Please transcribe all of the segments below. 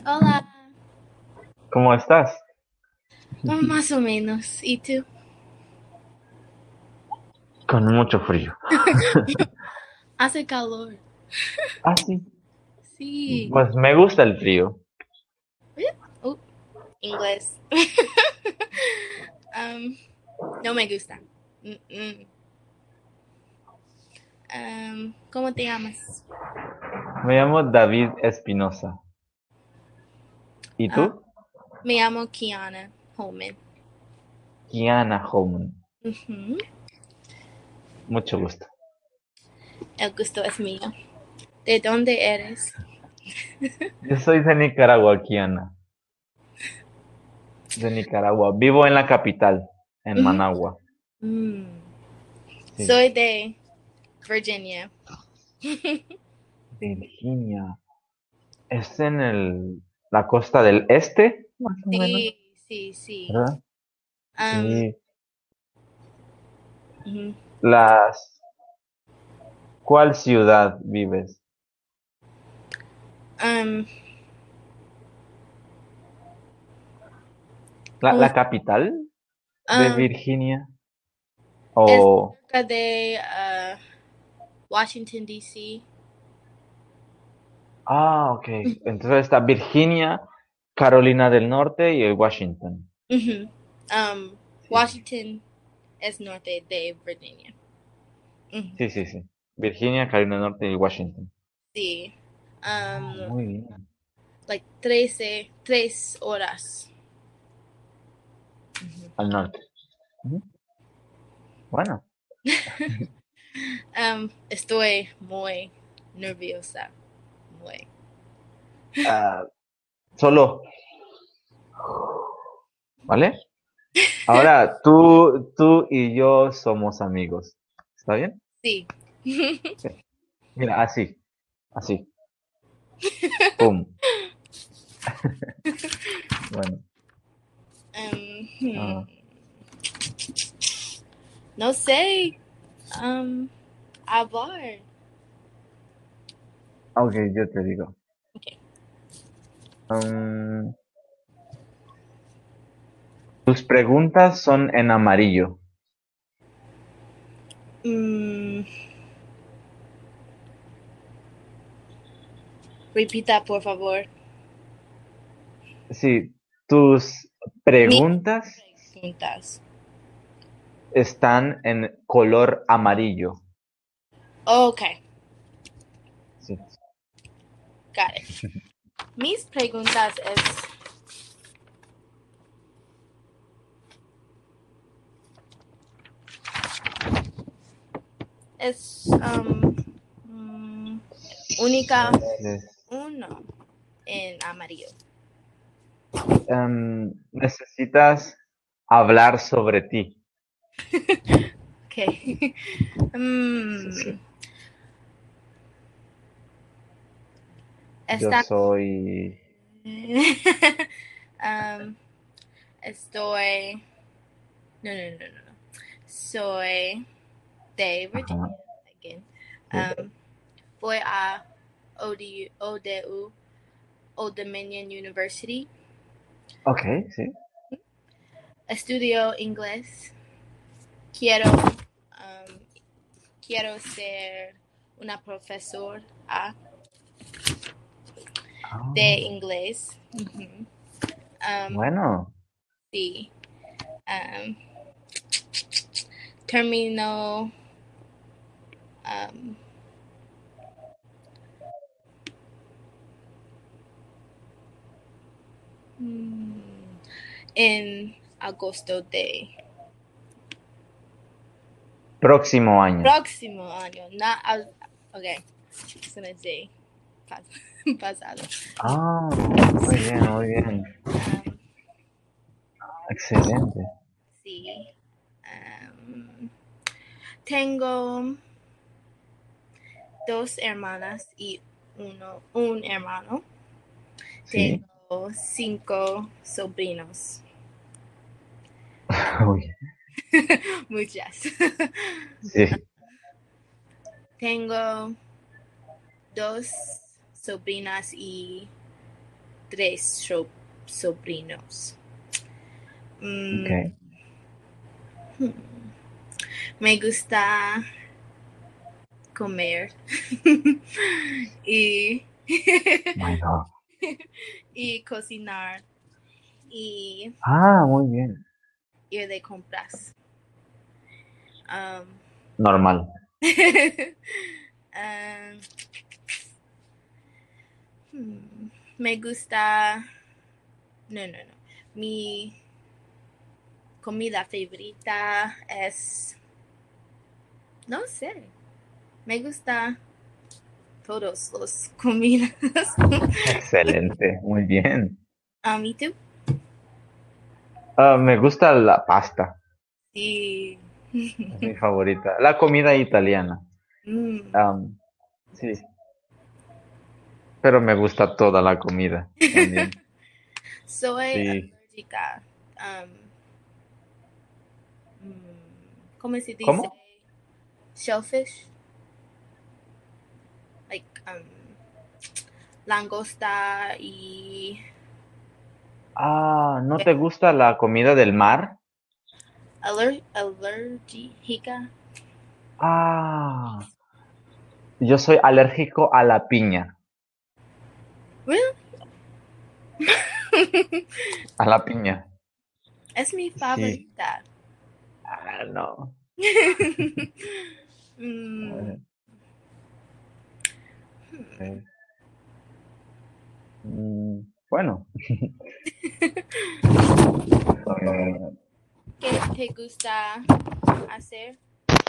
Hola, ¿Cómo estás? más o menos. ¿Y tú? Con mucho frío. Hace calor. Ah, sí. Sí. Pues me gusta el frío. Oh, inglés. Um, no me gusta. Mm-mm. ¿Cómo te llamas? Me llamo David Espinosa. ¿Y Um, tú? Me llamo Kiana Holman. Kiana Holman. Ujú. Mucho gusto. El gusto es mío. ¿De dónde eres? Yo soy de Nicaragua, Kiana. De Nicaragua. Vivo en la capital, en Ujú. Managua. Mm. Sí. Soy de Virginia. Virginia. ¿Es en la costa del este, más o menos? Sí, sí, sí. ¿Verdad? Um, Sí. ujú. Las... ¿Cuál ciudad vives? Um, ¿Cómo ¿La capital de um, Virginia? es ¿O cerca de Washington, D.C.? Ah, ok. Entonces está Virginia, Carolina del Norte y Washington. Ujú. Sí, Washington es norte de Virginia. Ujú. sí, sí, sí. Virginia, Carolina del Norte y Washington. Sí. Ah, Um, muy bien. like 3 horas. Al norte. Ujú. Bueno, Estoy muy nerviosa. Muy. ah, solo, ¿vale? Ahora tú y yo somos amigos. ¿Está bien? Sí. Sí. Mira, así, así. Pum. Bueno. Hmm. Ah, No sé. Um, Hablar. ok, yo te digo. Okay. Mm, tus preguntas son en amarillo. Mm, Repita, por favor. Sí, tus Mis preguntas preguntas. están en color amarillo. Okay, Sí. got it. Mis preguntas es mm, única Entonces, uno en amarillo. necesitas hablar sobre ti. Okay. Sí, sí. Mm, Yo Esta soy... um, estoy. No, no, no, no, no. Soy de Virginia Ajá, again. sí. Um, Voy a ODU, Old Dominion University. Ok, sí. Estudio inglés. Quiero ser una profesora de Ah, inglés. Ujú. Um, bueno. sí. Um, Termino um, mm, en agosto de Próximo año. próximo año. Not, okay, it's gonna say pasado. Ah, muy Sí. bien, muy bien. Um, Excelente. sí. Um, Tengo dos hermanas y un hermano. Sí. Tengo 5 sobrinos. Muy bien. Muchas. Sí. Tengo dos sobrinas y tres sobrinos. Mm, Okay. Me gusta comer y, My God. y cocinar y Ah, muy bien. ir de compras. Um, Normal. um, Me gusta, no. Mi comida favorita es, no sé, me gusta todos los comidas. Excelente, muy bien. ¿Y tú? Me gusta la pasta, Sí. es mi favorita. La comida italiana. Mm. Am, sí, pero me gusta toda la comida también. Soy Sí. alérgica. Um, ¿Cómo se dice? ¿Cómo? Shellfish, like langosta y Ah, ¿no te gusta la comida del mar? alérgica. Ah, yo soy alérgico a la piña. Really? A la piña. Es mi Sí. favorita. Ah, no. Mm, Eh, eh, bueno, eh, ¿Qué te gusta hacer?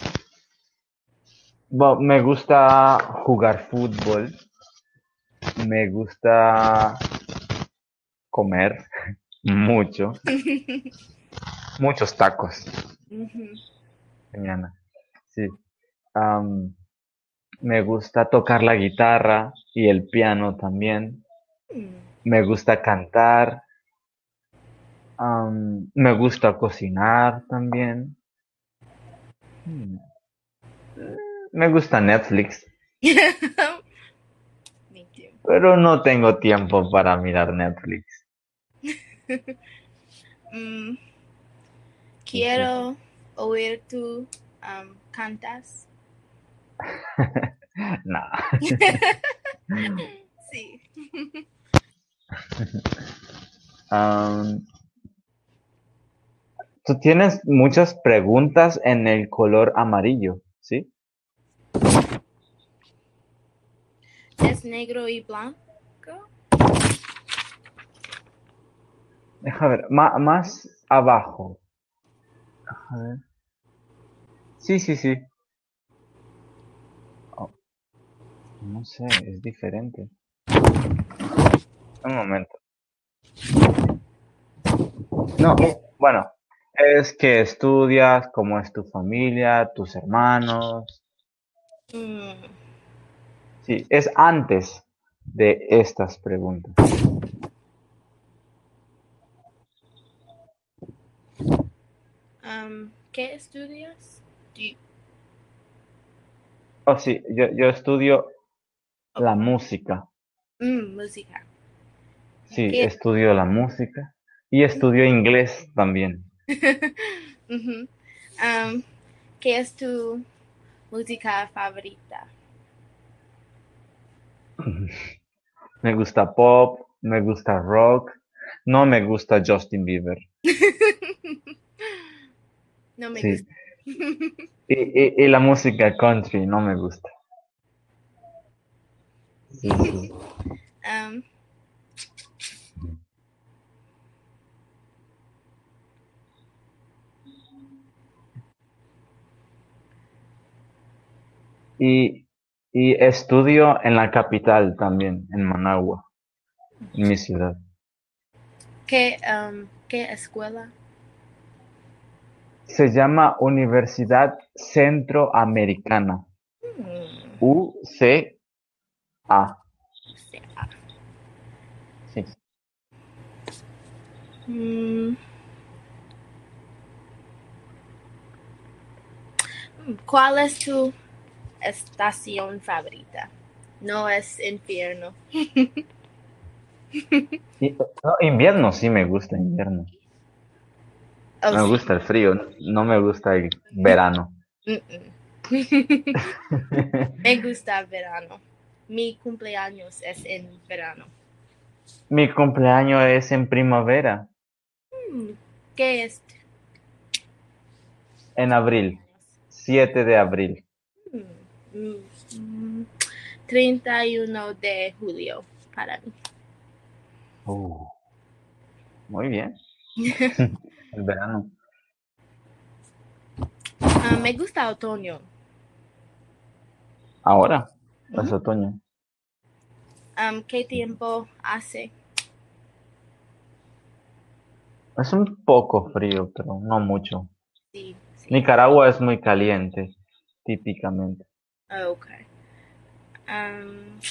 me gusta jugar fútbol, me gusta comer mucho, muchos tacos, Ujú. mañana. Sí. Am, Me gusta tocar la guitarra y el piano también. Mm. Me gusta cantar. Me gusta cocinar también. Mm, Me gusta Netflix, Me too. pero no tengo tiempo para mirar Netflix. Mm, Sí, sí. quiero oír tu cantas. No. Sí. Am, Tú tienes muchas preguntas en el color amarillo, ¿sí? ¿Es negro y blanco? Deja ver, más abajo. A ver. Sí, sí, sí. Oh, no sé, es diferente. Un momento. No, bueno, es que estudias, cómo es tu familia, tus hermanos. Mm, Sí, es antes de estas preguntas. ¿Qué estudias? Do- Oh, sí, yo estudio la música. Música. Sí, ¿Qué? estudio la música y estudio inglés también. Ujú. Am, ¿Qué es tu música favorita? Me gusta pop, me gusta rock, no me gusta Justin Bieber. No me Sí, gusta. y la música country no me gusta. Sí, sí. Am, Y, y estudio en la capital también, en Managua, en mi ciudad. ¿Qué escuela? Se llama Universidad Centroamericana, Mm, UCA. sí. Sí. Mm, ¿Cuál es tu estación favorita? No es infierno. No, invierno sí me gusta invierno. Oh, Me sí. gusta el frío, no me gusta el verano. Mm-mm. Me gusta verano. Mi cumpleaños es en verano. Mi cumpleaños es en primavera, Mm, ¿Qué es en tu abril, cumpleaños? 7 de abril. Mm, mm, 31 de julio para mí. Uh, muy bien, el verano. Me gusta otoño. Ahora es Ujú. otoño. ¿Qué tiempo hace? Es un poco frío, pero no mucho. Sí, sí. Nicaragua es muy caliente, típicamente. Okay. Am,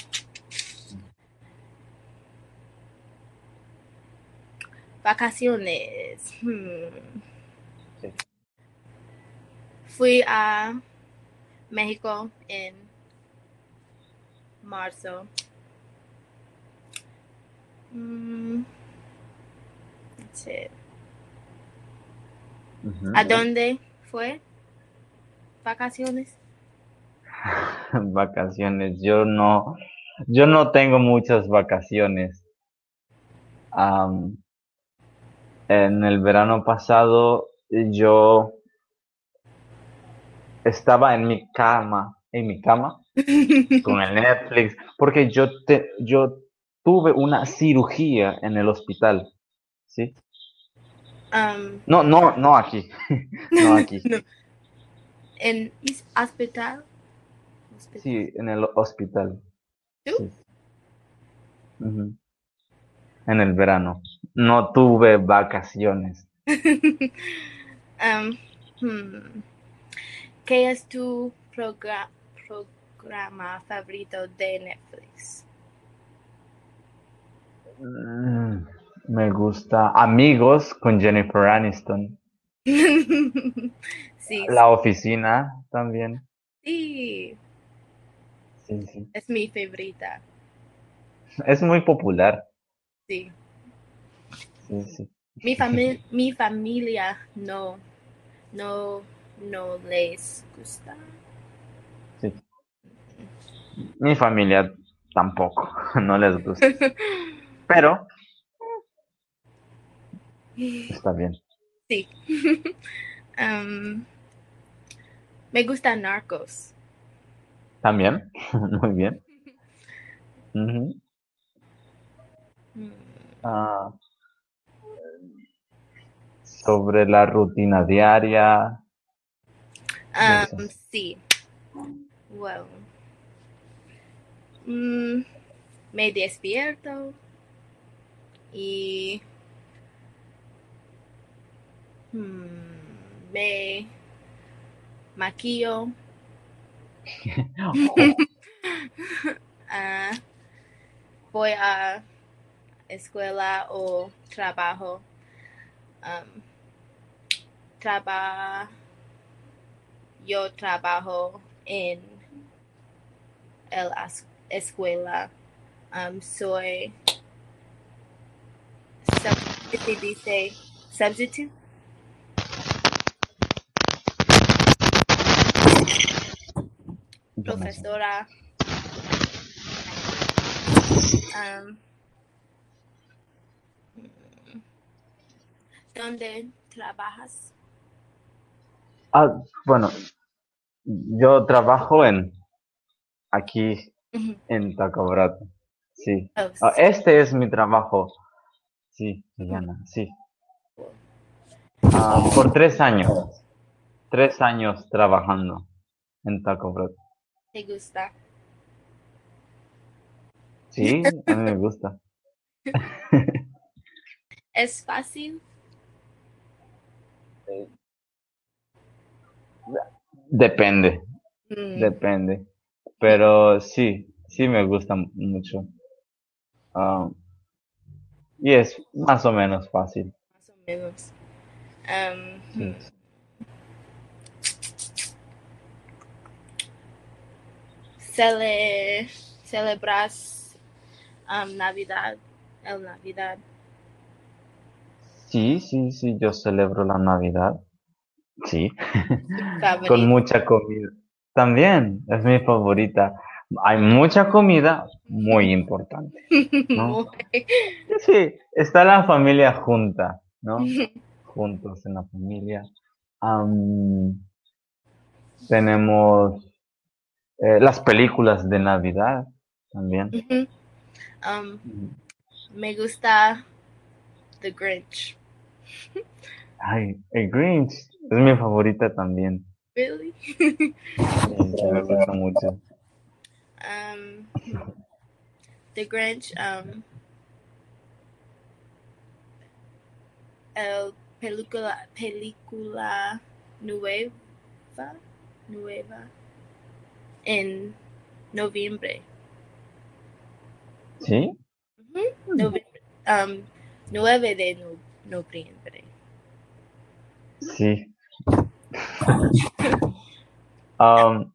Vacaciones. Sí. Fui a México en marzo. Mm, sí. ¿A Ujú. dónde fue? ¿Vacaciones? Vacaciones. Yo no tengo muchas vacaciones. Am, en el verano pasado yo estaba en mi cama con el Netflix, porque yo tuve una cirugía en el hospital, ¿sí? Um, No, no, no aquí, no aquí. no, en hospital. Sí, en el hospital, ¿Tú? sí. Ujú. En el verano. No tuve vacaciones. Um, hmm, ¿Qué es tu programa favorito de Netflix? Mm, Me gusta Amigos con Jennifer Aniston. Sí, La oficina también. sí, Sí, sí. es mi favorita. Es muy popular. Sí. Sí, sí. Mi familia no, no les gusta. Sí. Mi familia tampoco, no les gusta. Pero está bien. Sí. Um, Me gusta Narcos. También. Muy bien. Ujú. Mm, Ah, sobre la rutina diaria y eso. Sí. Well, mm, me despierto y me maquillo. Oh, Ah, Voy a escuela o trabajo. Um, traba- yo trabajo en la escuela. Soy ¿qué se dice? Substitute, yo no sé. profesora. Um, ¿Dónde trabajas? Bueno, yo trabajo aquí Ujú. en Tacobrato. Sí. Oh, sí. Este es mi trabajo. Sí, Liliana, sí. Por 3 años. 3 años trabajando en Taco Bell. ¿Te gusta? Sí, a mí me gusta. ¿Es fácil? Depende, Mm, depende. Pero sí, sí me gusta mucho. Ah, y es más o menos fácil. más o menos. Um, Sí. hmm. Cele- ¿Celebras Navidad? el Navidad. Sí, sí, sí, yo celebro la Navidad. Sí, con Favorito. mucha comida. También es mi favorita. Hay mucha comida muy importante, ¿no? Muy. Sí, sí, está la familia junta, ¿no? Juntos en la familia. Am, tenemos las películas de Navidad también. Ujú. Um, Mm. Me gusta The Grinch. Ay, el Grinch es mi favorita también. Really? Sí, sí, me gusta mucho. um, The Grinch, el película nueva, nueva en noviembre. ¿Sí? Ujú. Noviembre, 9 de noviembre. Sí. Am,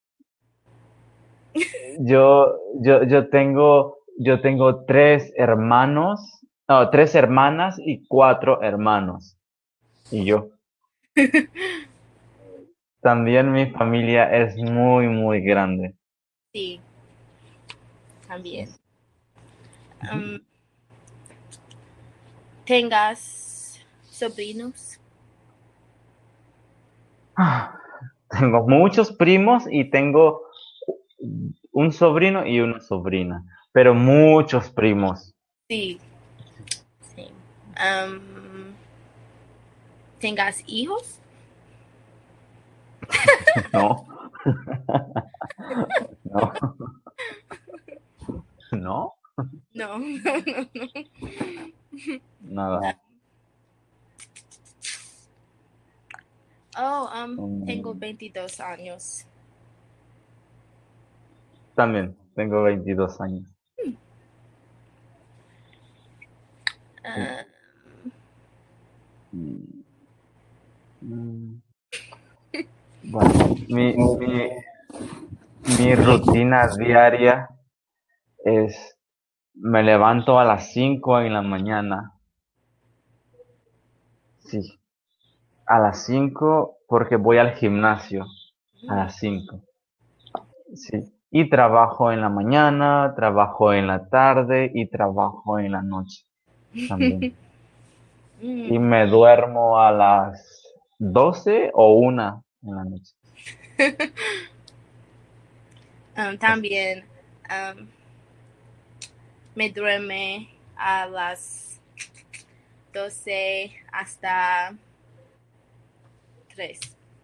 yo tengo tres hermanos, no, tres hermanas y cuatro hermanos. Y yo. También mi familia es muy, muy grande. Sí, Sí, también. sí. Ujú. Um, ¿Tengas sobrinos? Ah, tengo muchos primos y tengo un sobrino y una sobrina, pero muchos primos. Sí, sí. Um, ¿Tengas hijos? No, no, no, No, no, no, no. nada. Oh, tengo Mm, 22 años. también tengo 22 años. Sí. Ah, Mm, mm, Bueno, mi rutina diaria es, me levanto a las 5 en la mañana. Sí, a las 5 porque voy al gimnasio a mm, las 5. Sí. Y trabajo en la mañana, trabajo en la tarde y trabajo en la noche también. Y mm. me duermo a las 12 o 1 en la noche. Es- También um, me duerme a las 12 hasta 3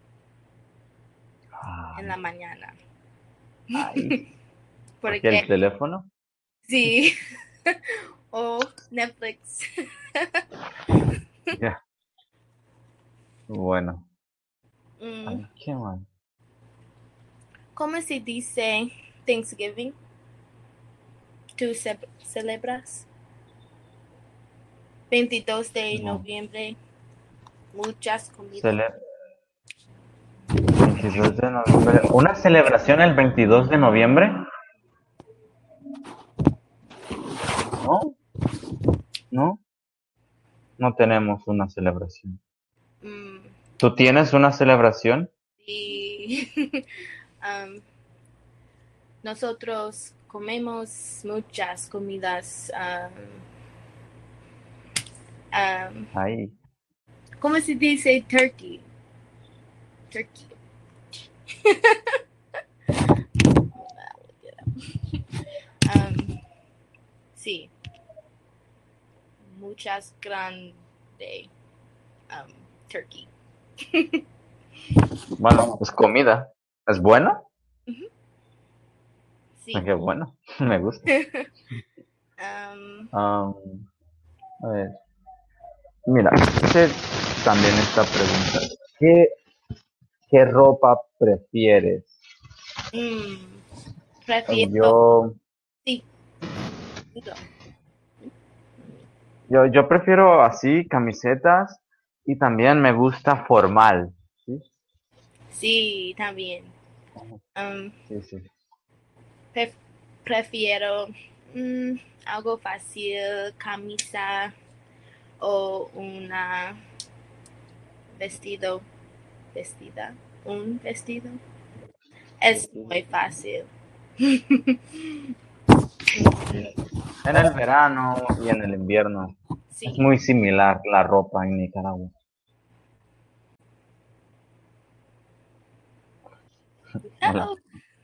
en Ay, la mañana. ay, porque el Porque teléfono. sí, o Netflix. Ya, bueno. Mm, Ay, qué mal. ¿Cómo se dice Thanksgiving? ¿Tú celebras? 22 de No. noviembre, muchas comidas. Cele- 22 de noviembre. ¿Una celebración el 22 de noviembre? No, no, no tenemos una celebración. Mm, ¿Tú tienes una celebración? y um, nosotros comemos muchas comidas. Ahí. ¿Cómo se dice turkey? Turkey. Um, sí, muchas grande turkey. Bueno, es comida. ¿Es buena? Ujú, Ah, sí. qué bueno, me gusta. Um, Am, a ver, mira, hice también esta pregunta. ¿Qué ropa prefieres? mm, Prefiero, Yo, sí, digo, yo prefiero así, camisetas, y también me gusta formal. ¿Sí? sí, también. Ajá, Um, sí, sí. pre- Prefiero. Algo fácil, camisa o una vestido, vestida, un vestido. Es muy fácil. En el verano y en el invierno es Sí. muy similar la ropa en Nicaragua. Hola. Oh.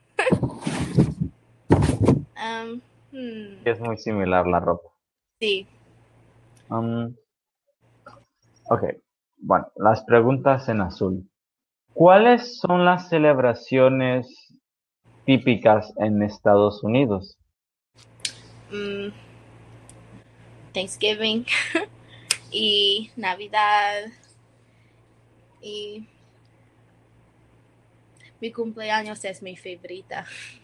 Um, hmm, Es muy similar la ropa. sí. Um, ok, bueno, las preguntas en azul. ¿Cuáles son las celebraciones típicas en Estados Unidos? Mm, Thanksgiving y Navidad y mi cumpleaños es mi favorita.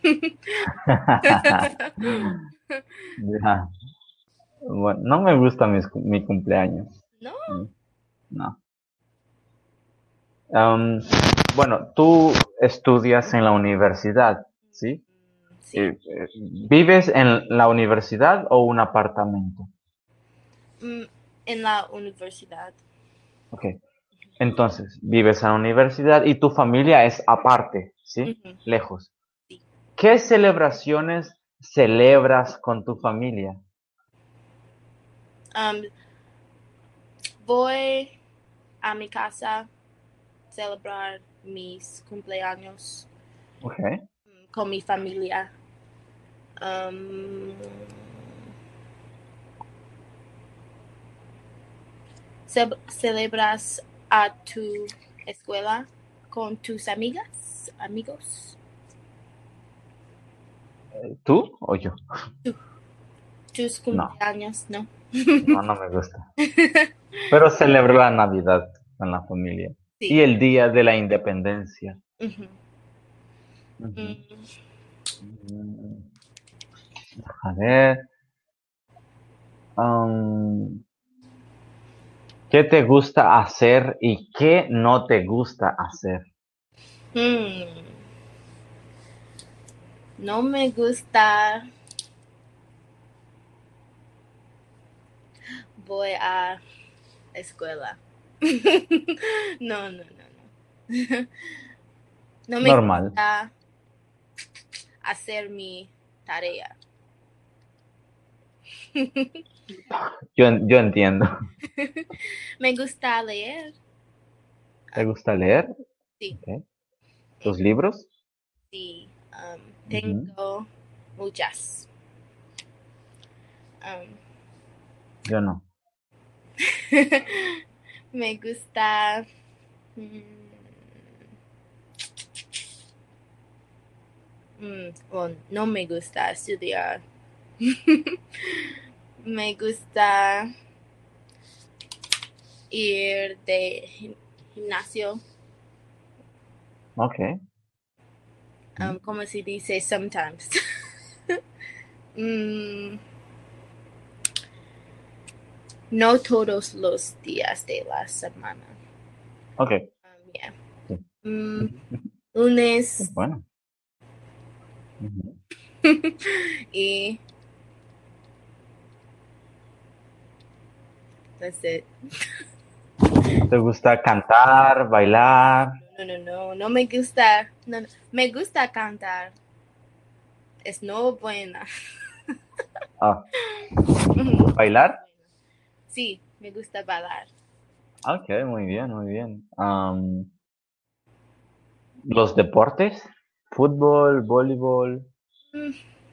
Ya, bueno, no me gusta mi cumpleaños. No. Mm, no. Am, bueno, tú estudias en la universidad, ¿sí? Sí. ¿Vives en la universidad o un apartamento? Mm, en la universidad. Ok, entonces, vives en la universidad y tu familia es aparte, ¿sí? Ujú, Lejos. sí. ¿Qué celebraciones celebras con tu familia? Um, Voy a mi casa a celebrar mis cumpleaños Ok. con mi familia. Um, ¿Celebras a tu escuela con tus amigas, amigos? ¿Tú o yo? Tus No, cumpleaños, ¿no? no, no me gusta. Pero celebro la Navidad con la familia. Y Sí. el Día de la Independencia. Ujú. Ujú. Mm, Mm, A ver. am, ¿Qué te gusta hacer y qué no te gusta hacer? mm, No me gusta. Voy a escuela. No, no, no, no. No me Normal. gusta hacer mi tarea. Yo entiendo. Me gusta leer. ¿Te Um, gusta leer? sí, Ok. ¿Tus libros? sí. Ujú. Tengo muchas. Um, Yo no. Me gusta. mm, bueno, no me gusta estudiar. Me gusta ir de gimnasio. Ok. Como se dice sometimes. Mm, no todos los días de la semana. Ok. Yeah. Sí. Mm, Lunes Bueno. Ujú. y that's it. ¿Te gusta cantar, bailar? No, no, no, no me gusta. No, no. Me gusta cantar. Es no buena. Ah, No ¿bailar? buena. Sí, me gusta bailar. Ok, muy bien, muy bien. ¿Los deportes? Fútbol, voleibol. Mm,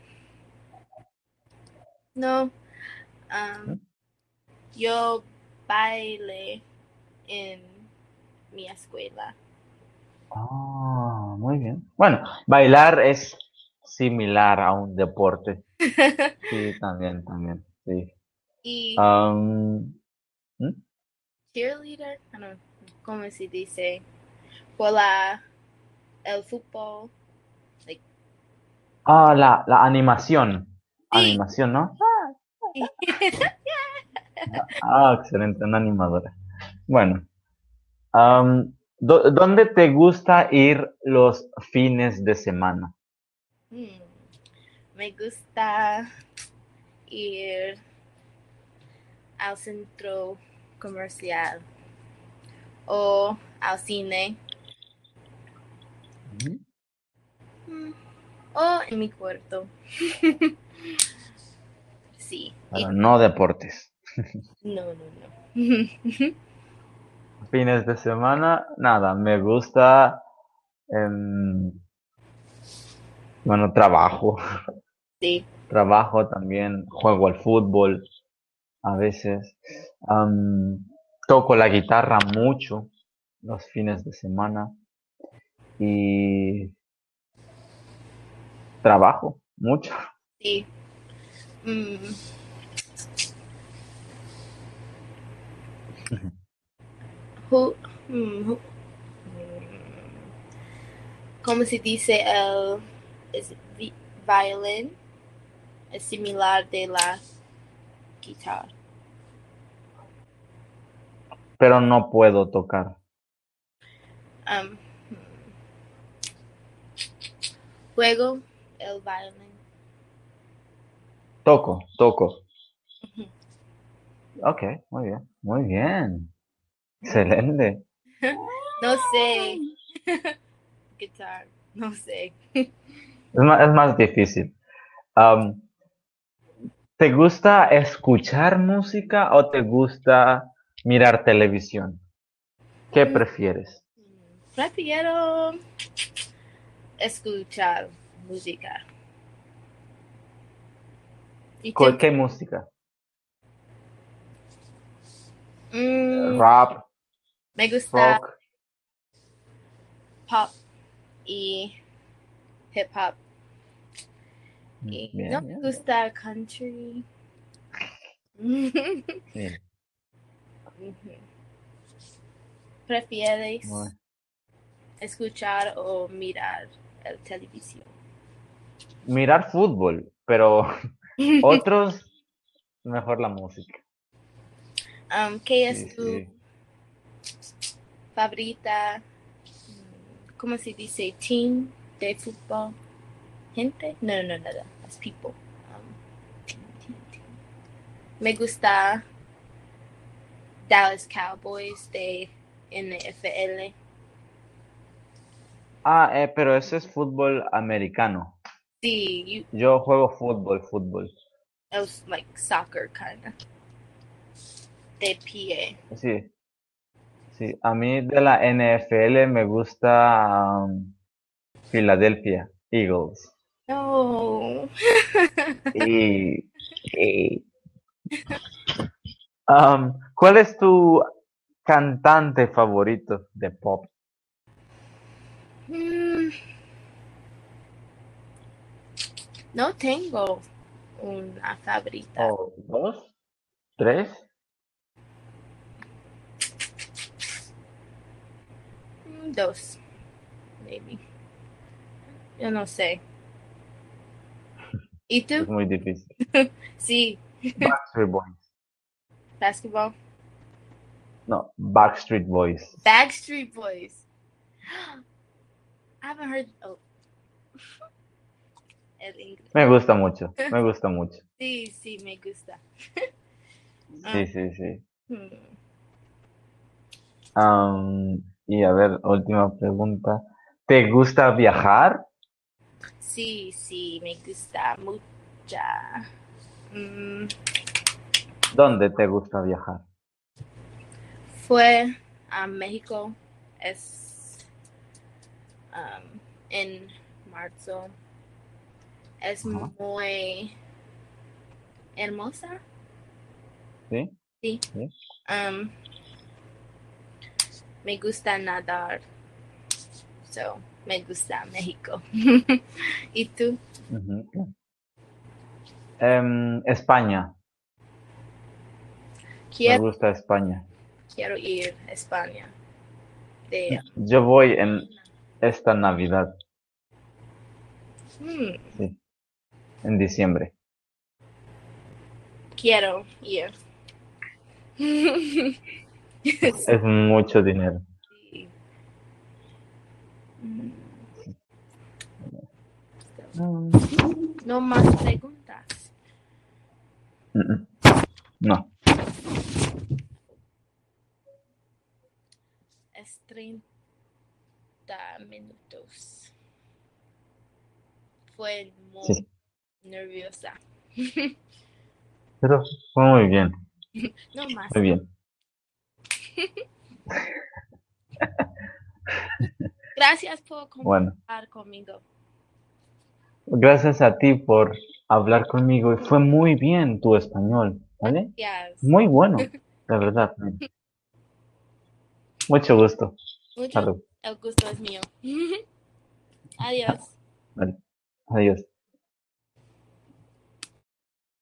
no, ¿Mm? yo bailé en mi escuela. Ah, muy bien. Bueno, bailar es similar a un deporte. Sí, también, también. Sí. Y Am, ¿Mm? cheerleader, I don't know, ¿cómo se dice? Por la, el fútbol. Like, Ah, la animación. sí. Animación, ¿no? Yeah. Ah, excelente, una animadora. Bueno, ¿dónde te gusta ir los fines de semana? Hmm, Me gusta. ir al centro comercial o al cine Ujú. mm, o en mi cuarto. Sí, Pero no deportes. no, no, no. Fines de semana, nada, me gusta, em, bueno, trabajo. Sí, Trabajo también, juego al fútbol a veces. Am, Toco la guitarra mucho los fines de semana y trabajo mucho. sí. Mm, who- who- ¿cómo se dice es violin? Es similar de la guitarra. Pero no puedo tocar. Um, juego el violin. Toco. Ok, muy bien, muy bien. Excelente. No sé. Guitar, no sé. Es más difícil. Am, ¿Te gusta escuchar música o te gusta mirar televisión? ¿Qué prefieres? Prefiero escuchar música. ¿Y tú? ¿Qué música? Mm, Rap, me gusta rock. pop y hip hop. Y no Bien, me bien. gusta country. Sí, ¿Prefieres muy- escuchar o mirar el televisión? mirar fútbol, pero otros, mejor la música. ¿Qué es Sí, tu sí. favorita? ¿Cómo se dice? Team de fútbol. Gente? No, no, no, no. It's people. Team. Me gusta Dallas Cowboys de NFL. Pero ese es fútbol americano. Sí, you, Yo juego fútbol. it was like soccer kind of. De pie. Sí, sí. A mí de la NFL me gusta Philadelphia Eagles. No. Y, ¿cuál es tu cantante favorito de pop? Mm, no tengo una favorita. ¿O dos? ¿Tres? Dos, maybe. Yo no sé. ¿Y tú? Es muy difícil. Sí, Backstreet Boys. basketball. No, Backstreet Boys. Backstreet Boys. I haven't heard oh, el inglés. Me gusta mucho, me gusta mucho. Sí, sí, me gusta. Sí, Ah, sí, sí. hmm. Y a ver, última pregunta. ¿Te gusta viajar? Sí, sí, me gusta mucha. Mm, ¿Dónde te gusta viajar? fue a México es en marzo. Es Ajá, muy hermosa. sí, Sí. sí. Um, me gusta nadar. So, me gusta México. ¿Y tú? Ujú. España, me Quiero, gusta España. quiero ir a España. De, Yo voy en esta Navidad, hmm, sí, en diciembre. quiero ir. Es mucho dinero. Sí. Mm, Mm, no más preguntas. Mm, mm. No. Es 30 minutos. Fue muy Sí. nerviosa. Pero fue muy bien. No más. Muy bien. Gracias por Bueno, conversar conmigo. gracias a ti por hablar conmigo y fue muy bien tu español, ¿vale? Gracias. Muy bueno, de verdad. Mucho gusto. Mucho. Salud. El gusto es mío. Adiós. Vale. Adiós.